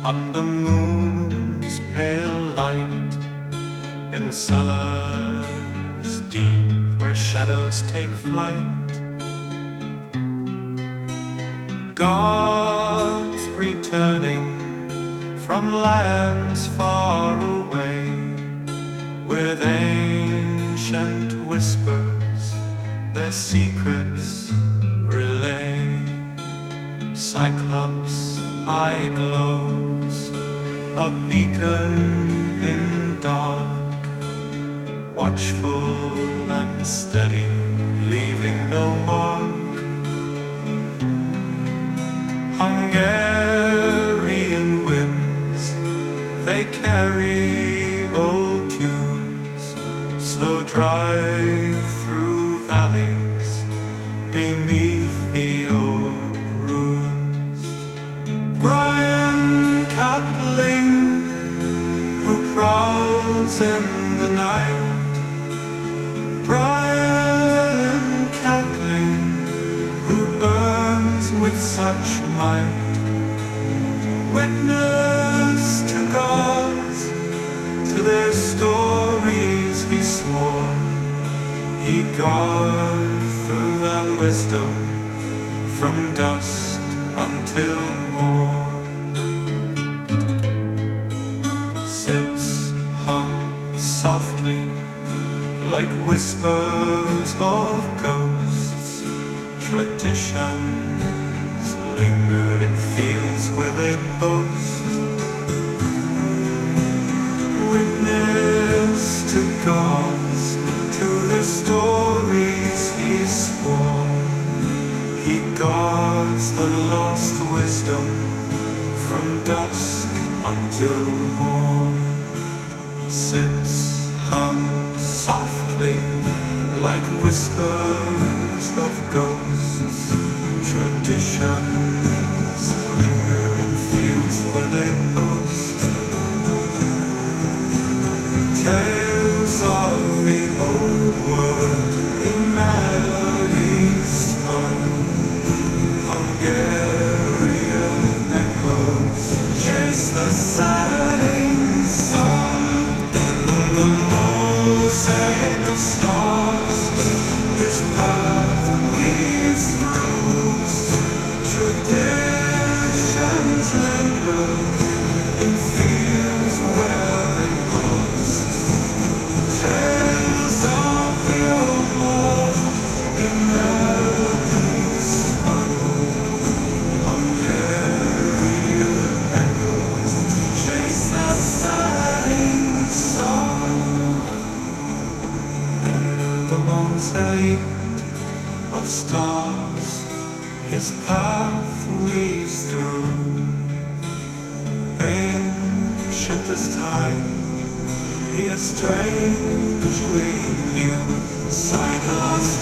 on the moon's pale light, in cellars deep where shadows take flight. Gods returning from lands far away, with ancient whispers their secrets relay. Cyclops' eye glows, a beacon in dark, watchful and steady, leaving no mark. Hungarian winds, they carry old tunes, slow drive through valleys beneath the old ruins. Brian Catling, who prowls in the night. Brian Catling, who burns with such might. Witness to gods, to their stories he swore. He guards through that wisdom from dusk until morn. Sits hung softly like whispers of ghosts. Traditions lingered in fields where they boast. Witness to gods, to the stories he swore. He guards the lost wisdom from dusk until morn. Sits hung softly like whispers of ghosts. Traditions linger in fields where they boast. Tales of the old world in melodies spun. Hungarian echoes chase the setting sun. The mosaic of stars, this path leads through. Traditions linger in fields where they boast. Tales of the old world in melodies spun. Hungarian echoes chase the setting sun. The mosaic of stars, his path leads through. Ancient as time, he is strangely new. Cyclops